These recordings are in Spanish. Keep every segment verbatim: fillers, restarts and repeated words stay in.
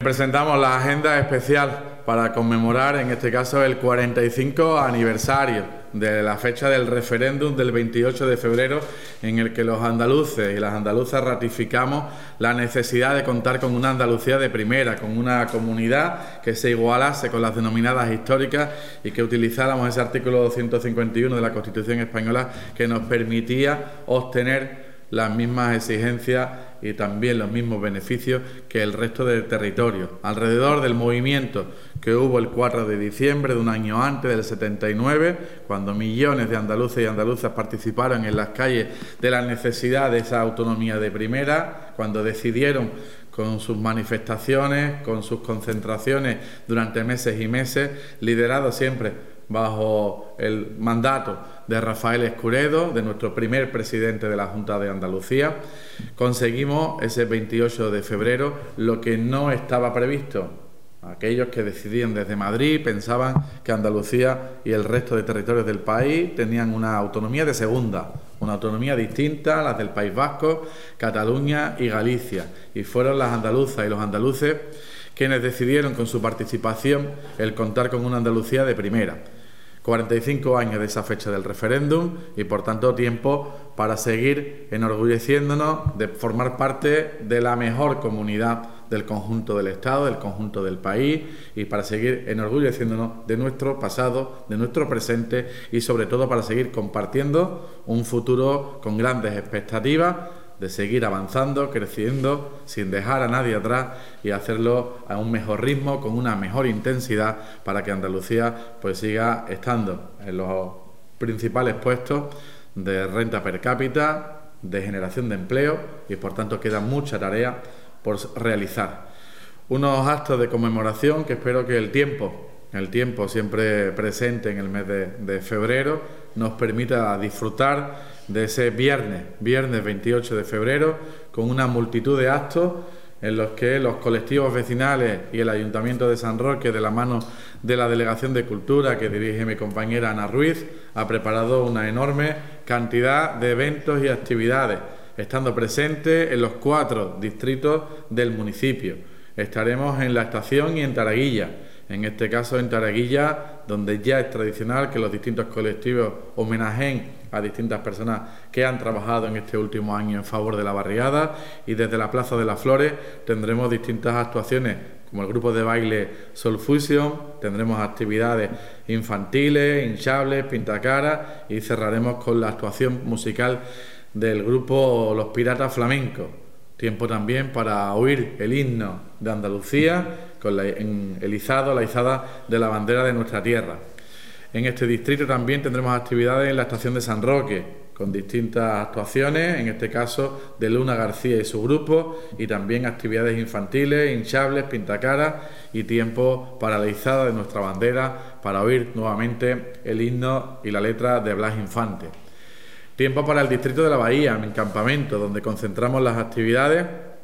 Presentamos la agenda especial para conmemorar, en este caso, el cuarenta y cinco aniversario de la fecha del referéndum del veintiocho de febrero, en el que los andaluces y las andaluzas ratificamos la necesidad de contar con una Andalucía de primera, con una comunidad que se igualase con las denominadas históricas y que utilizáramos ese artículo doscientos cincuenta y uno de la Constitución española que nos permitía obtener las mismas exigencias y también los mismos beneficios que el resto del territorio. Alrededor del movimiento que hubo el cuatro de diciembre de un año antes, del setenta y nueve, cuando millones de andaluces y andaluzas participaron en las calles de la necesidad de esa autonomía de primera, cuando decidieron con sus manifestaciones, con sus concentraciones durante meses y meses, liderados siempre bajo el mandato de Rafael Escuredo, de nuestro primer presidente de la Junta de Andalucía, conseguimos ese veintiocho de febrero lo que no estaba previsto. Aquellos que decidían desde Madrid pensaban que Andalucía y el resto de territorios del país tenían una autonomía de segunda, una autonomía distinta a las del País Vasco, Cataluña y Galicia, y fueron las andaluzas y los andaluces quienes decidieron con su participación el contar con una Andalucía de primera. cuarenta y cinco años de esa fecha del referéndum y, por tanto, tiempo para seguir enorgulleciéndonos de formar parte de la mejor comunidad del conjunto del Estado, del conjunto del país, y para seguir enorgulleciéndonos de nuestro pasado, de nuestro presente y, sobre todo, para seguir compartiendo un futuro con grandes expectativas de seguir avanzando, creciendo, sin dejar a nadie atrás y hacerlo a un mejor ritmo, con una mejor intensidad, para que Andalucía pues siga estando en los principales puestos de renta per cápita, de generación de empleo, y por tanto queda mucha tarea por realizar. Unos actos de conmemoración que espero que el tiempo, el tiempo siempre presente en el mes de, de febrero, nos permita disfrutar de ese viernes, viernes veintiocho de febrero, con una multitud de actos en los que los colectivos vecinales y el Ayuntamiento de San Roque, de la mano de la Delegación de Cultura que dirige mi compañera Ana Ruiz, ha preparado una enorme cantidad de eventos y actividades, estando presentes en los cuatro distritos del municipio. Estaremos en La Estación y en Taraguilla. En este caso en Taraguilla, donde ya es tradicional que los distintos colectivos homenajeen a distintas personas que han trabajado en este último año en favor de la barriada, y desde la Plaza de las Flores tendremos distintas actuaciones como el grupo de baile Soul Fusion, tendremos actividades infantiles, hinchables, pintacaras, y cerraremos con la actuación musical del grupo Los Piratas Flamencos. Tiempo también para oír el himno de Andalucía con la, en, el izado, la izada de la bandera de nuestra tierra. En este distrito también tendremos actividades en la estación de San Roque, con distintas actuaciones, en este caso de Luna García y su grupo, y también actividades infantiles, hinchables, pintacaras, y tiempo para la izada de nuestra bandera, para oír nuevamente el himno y la letra de Blas Infante. Tiempo para el distrito de la Bahía, en Campamento, donde concentramos las actividades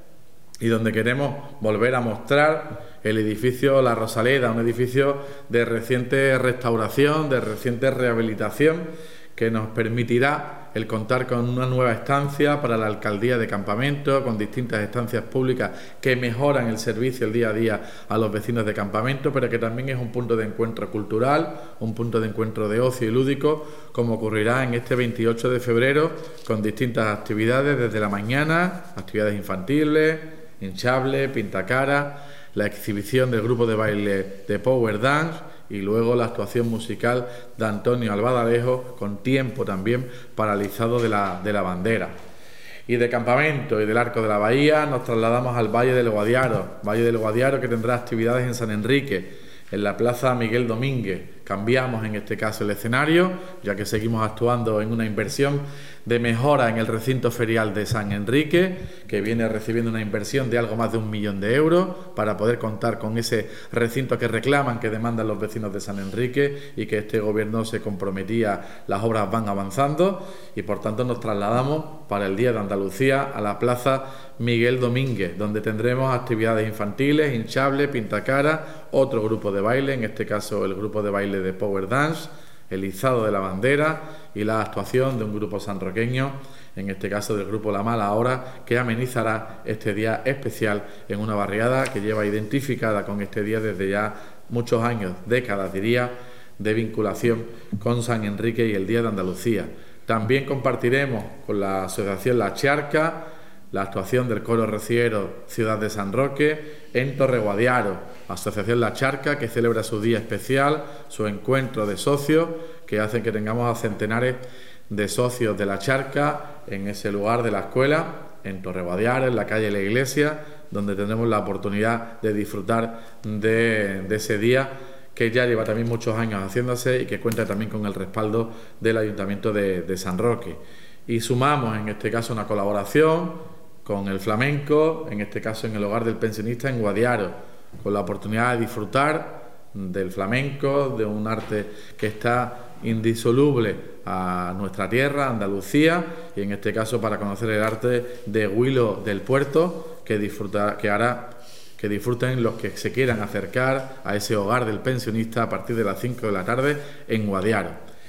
y donde queremos volver a mostrar el edificio La Rosaleda, un edificio de reciente restauración, de reciente rehabilitación, que nos permitirá el contar con una nueva estancia para la alcaldía de Campamento, con distintas estancias públicas que mejoran el servicio el día a día a los vecinos de Campamento, pero que también es un punto de encuentro cultural, un punto de encuentro de ocio y lúdico, como ocurrirá en este veintiocho de febrero, con distintas actividades desde la mañana, actividades infantiles, hinchables, pintacaras, la exhibición del grupo de baile de Power Dance, y luego la actuación musical de Antonio Albadalejo, con tiempo también paralizado de la, de la bandera. Y de Campamento y del Arco de la Bahía nos trasladamos al Valle del Guadiaro, Valle del Guadiaro que tendrá actividades en San Enrique, en la Plaza Miguel Domínguez. Cambiamos en este caso el escenario, ya que seguimos actuando en una inversión de mejora en el recinto ferial de San Enrique, que viene recibiendo una inversión de algo más de un millón de euros para poder contar con ese recinto que reclaman, que demandan los vecinos de San Enrique, y que este gobierno se comprometía. Las obras van avanzando y por tanto nos trasladamos para el Día de Andalucía a la Plaza Miguel Domínguez, donde tendremos actividades infantiles, hinchables, pintacaras, otro grupo de baile, en este caso el grupo de baile de Power Dance, el izado de la bandera y la actuación de un grupo sanroqueño en este caso del grupo La Mala Hora, que amenizará este día especial en una barriada que lleva identificada con este día desde ya muchos años, décadas diría, de vinculación con San Enrique y el Día de Andalucía. También compartiremos con la asociación La Charca la actuación del coro rociero Ciudad de San Roque en Torreguadiaro, asociación La Charca, que celebra su día especial, su encuentro de socios, que hacen que tengamos a centenares de socios de La Charca en ese lugar de la escuela, en Torreguadiaro, en la calle La Iglesia, donde tendremos la oportunidad de disfrutar de, de ese día, que ya lleva también muchos años haciéndose y que cuenta también con el respaldo del Ayuntamiento de, de San Roque. Y sumamos en este caso una colaboración con el flamenco, en este caso en el hogar del pensionista en Guadiaro, con la oportunidad de disfrutar del flamenco, de un arte que está indisoluble a nuestra tierra, Andalucía, y en este caso para conocer el arte de Huilo del Puerto, que, disfruta, que hará que disfruten los que se quieran acercar a ese hogar del pensionista a partir de las cinco de la tarde en Guadiaro.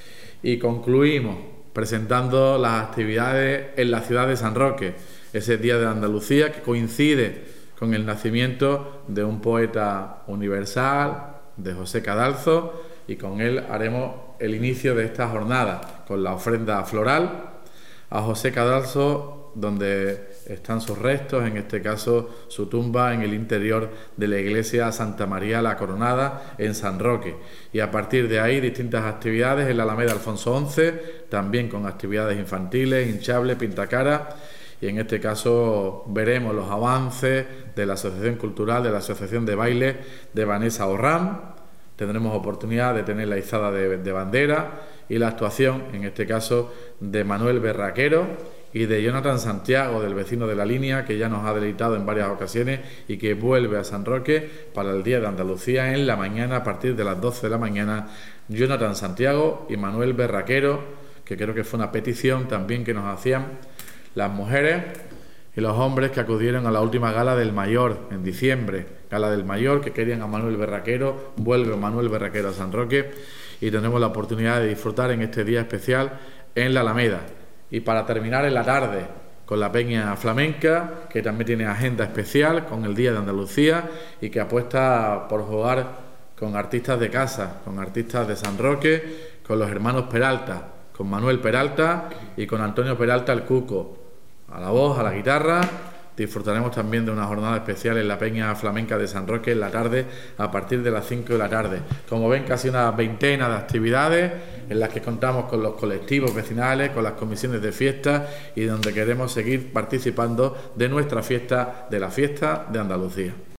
Y concluimos presentando las actividades en la ciudad de San Roque, ese Día de Andalucía que coincide con el nacimiento de un poeta universal, de José Cadalso, y con él haremos el inicio de esta jornada con la ofrenda floral a José Cadalso, donde están sus restos, en este caso su tumba en el interior de la iglesia Santa María la Coronada en San Roque. Y a partir de ahí distintas actividades en la Alameda Alfonso once, también con actividades infantiles, hinchables, pintacaras, y en este caso veremos los avances de la Asociación Cultural, de la Asociación de Baile de Vanessa Orram. Tendremos oportunidad de tener la izada de, de bandera y la actuación, en este caso, de Manuel Berraquero y de Jonathan Santiago, del vecino de la línea, que ya nos ha deleitado en varias ocasiones y que vuelve a San Roque para el Día de Andalucía en la mañana, a partir de las doce de la mañana. Jonathan Santiago y Manuel Berraquero, que creo que fue una petición también que nos hacían las mujeres y los hombres que acudieron a la última gala del Mayor en diciembre, gala del Mayor, que querían a Manuel Berraquero. Vuelve Manuel Berraquero a San Roque y tendremos la oportunidad de disfrutar en este día especial en la Alameda. Y para terminar en la tarde con la Peña Flamenca, que también tiene agenda especial con el Día de Andalucía y que apuesta por jugar con artistas de casa, con artistas de San Roque, con los hermanos Peralta, con Manuel Peralta y con Antonio Peralta el Cuco, a la voz, a la guitarra. Disfrutaremos también de una jornada especial en la Peña Flamenca de San Roque en la tarde, a partir de las cinco de la tarde. Como ven, casi una veintena de actividades en las que contamos con los colectivos vecinales, con las comisiones de fiesta y donde queremos seguir participando de nuestra fiesta, de la fiesta de Andalucía.